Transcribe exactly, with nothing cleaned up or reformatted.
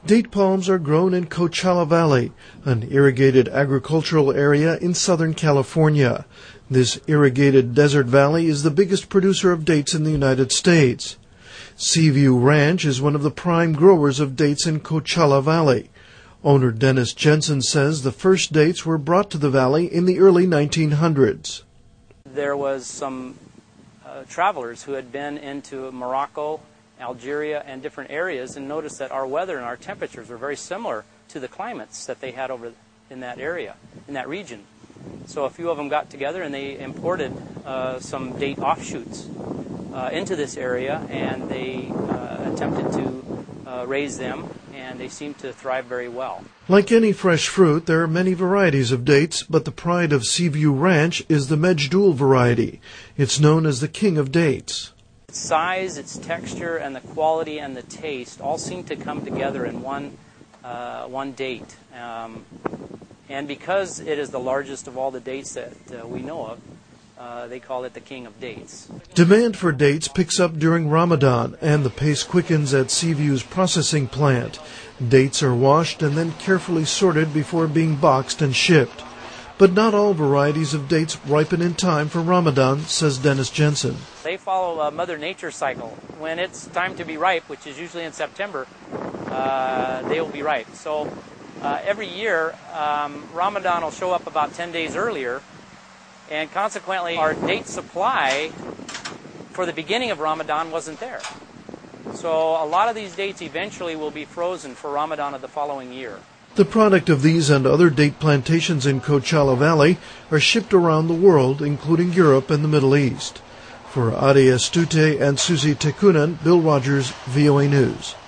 Date palms are grown in Coachella Valley, an irrigated agricultural area in Southern California. This irrigated desert valley is the biggest producer of dates in the United States. Seaview Ranch is one of the prime growers of dates in Coachella Valley. Owner Dennis Jensen says the first dates were brought to the valley in the early nineteen hundreds. There was some uh, travelers who had been into Morocco, Algeria, and different areas and noticed that our weather and our temperatures were very similar to the climates that they had over in that area, in that region. So a few of them got together and they imported uh, some date offshoots uh, into this area, and they uh, attempted to uh, raise them, and they seemed to thrive very well. Like any fresh fruit, there are many varieties of dates, but the pride of Seaview Ranch is the Mejdul variety. It's known as the king of dates. Its size, its texture, and the quality and the taste all seem to come together in one uh, one date. Um, and because it is the largest of all the dates that uh, we know of, uh, they call it the king of dates. Demand for dates picks up during Ramadan, and the pace quickens at Seaview's processing plant. Dates are washed and then carefully sorted before being boxed and shipped. But not all varieties of dates ripen in time for Ramadan, says Dennis Jensen. They follow a Mother Nature cycle. When it's time to be ripe, which is usually in September, uh, they will be ripe. So uh, every year, um, Ramadan will show up about ten days earlier, and consequently our date supply for the beginning of Ramadan wasn't there. So a lot of these dates eventually will be frozen for Ramadan of the following year. The product of these and other date plantations in Coachella Valley are shipped around the world, including Europe and the Middle East. For Ade Estute and Susie Tekunen, Bill Rogers, V O A News.